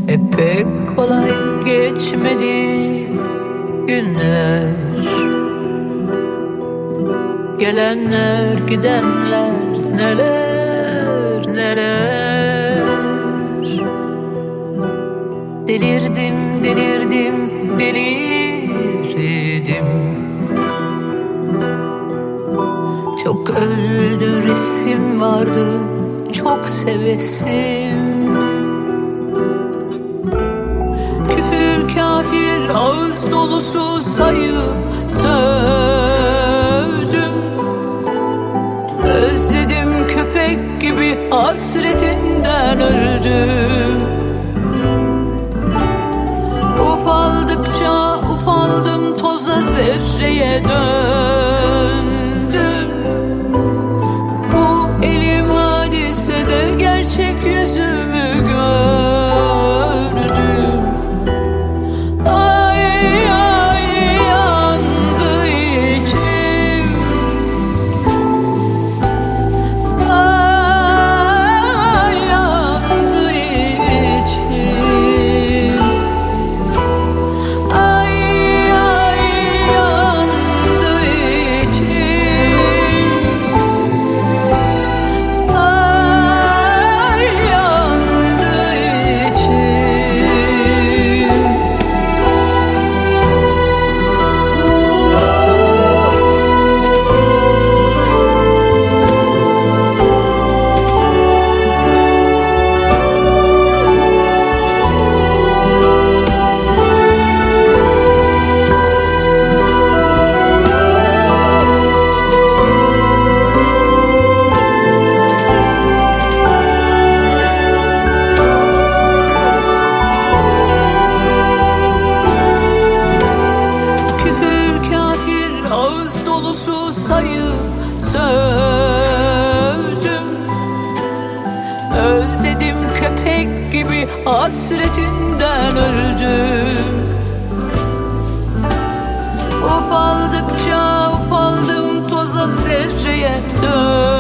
pek kolay geçmedi günler. Gelenler gidenler neler neler. Delirdim delirdim delirdim. Çok öldü resim vardı çok sevesim. Küfür kafir ağız dolusu sayıp sövdüm. Özledim köpek gibi hasretinden öldüm. Ufaldıkça ufaldım toza zerreye döndüm. Bu elim hadisede gerçek yüzümü gördüm. Ay ay yandı içim. Ay yandı içim. Ay ay yandı içim. Ay yandı içim. Küfür kafir ağız dolusu sayıp sövdüm. Özledim köpek gibi hasretinden öldüm. Ufaldıkça ufaldım toza zerreye döndüm.